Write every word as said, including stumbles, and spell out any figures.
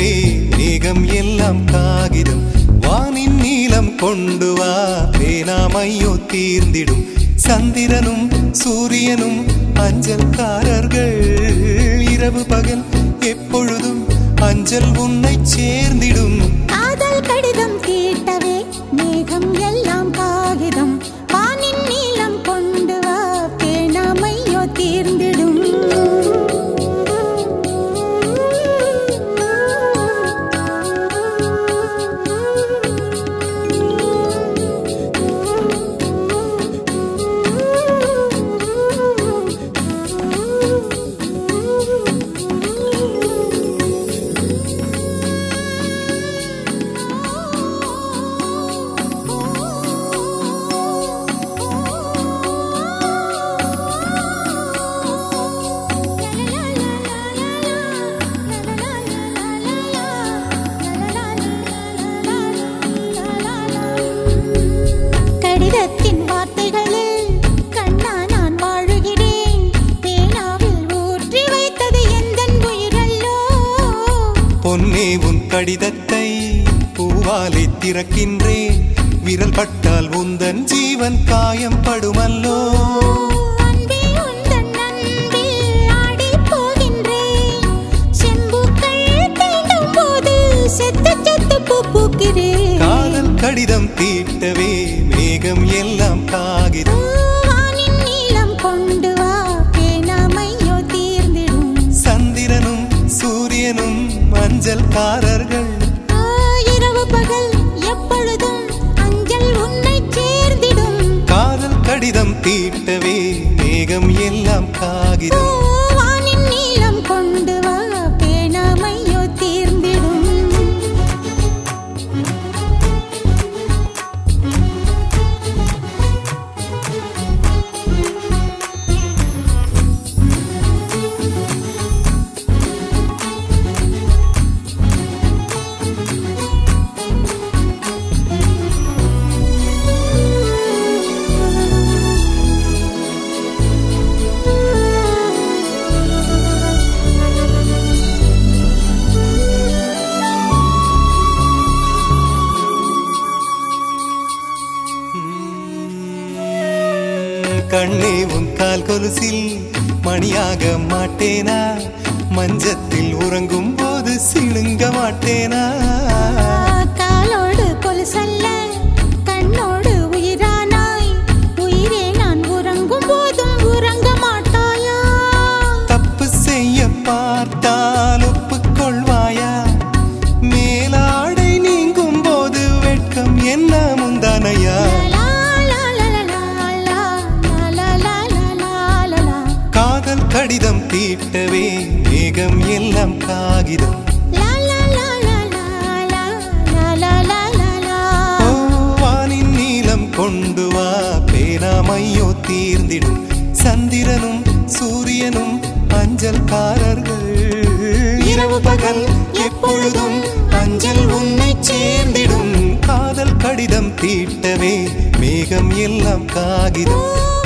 தீட்டவே மேகம் எல்லாம் காகிதம் வானின் நீலம் கொண்டு வா பேனாமையோ தீர்ந்திடும் சந்திரனும் சூரியனும் அஞ்சல்காரர்கள் இரவு பகல் எப்பொழுதும் அஞ்சல் உன்னை சேர்ந்திடும் காதல் கடிதம் தீட்டவே மேகம் எல்லாம் காகிதம் வானின் நீலம் கொண்டு வா பேனாமையோ தீர்ந்திடும் கடிதத்தின் வார்த்தைகளில் கண்ணா நான் வாழுகிறேன் பேனாவில் ஊற்றி வைத்தது எந்தன் உயிரல்லோ பொன்னே உன் கடிதத்தை பூவாலை திறக்கின்றேன் விரல் பட்டால் உந்தன் ஜீவன் காயம் படுமல்லோ அன்பே உந்தன் அன்பில் ஆடிப் போகின்றேன் செம்புக்கள் தீண்டும் போது செத்து செத்து பூ பூக்கிறேன் காதல் கடிதம் தீட்டவே மேகம் எல்லாம் காகிதம் வானின் நீலம் கொண்டு வா பேனாமையோ தீர்ந்திடும் சந்திரனும் சூரியனும் அஞ்சல்காரர்கள் இரவு பகல் எப்பொழுதும் அஞ்சல் உன்னை சேர்ந்திடும் காதல் கடிதம் தீட்டவே மேகம் எல்லாம் காகிதம் வானின் நீலம் கொண்டு வா பேனாமையோ தீர்ந்திடும் கண்ணே உன் கால் கொலுசில் மணியாக மாட்டேனா மஞ்சத்தில் உறங்கும் போது சிணுங்க மாட்டேனா காலோடு கொலுசல்ல கண்ணோடு உயிரானாய் உயிரே நான் உறங்கும் போதும் உறங்க மாட்டாயா தப்பு செய்ய பார்த்தால் ஒப்புக்கொள்வாயா மேலாடை நீங்கும் போது வெட்கம் என்ன முந்தானையா காதல் கடிதம் தீட்டவே மேகம் எல்லாம் காகிதம் வானின் நீலம் கொண்டு வா பேனாமையோ தீர்ந்திடும் சந்திரனும் சூரியனும் அஞ்சல்காரர்கள் இரவு பகல் எப்பொழுதும் அஞ்சல் உன்னை சேர்ந்திடும் காதல் கடிதம் தீட்டவே மேகம் எல்லாம் காகிதம்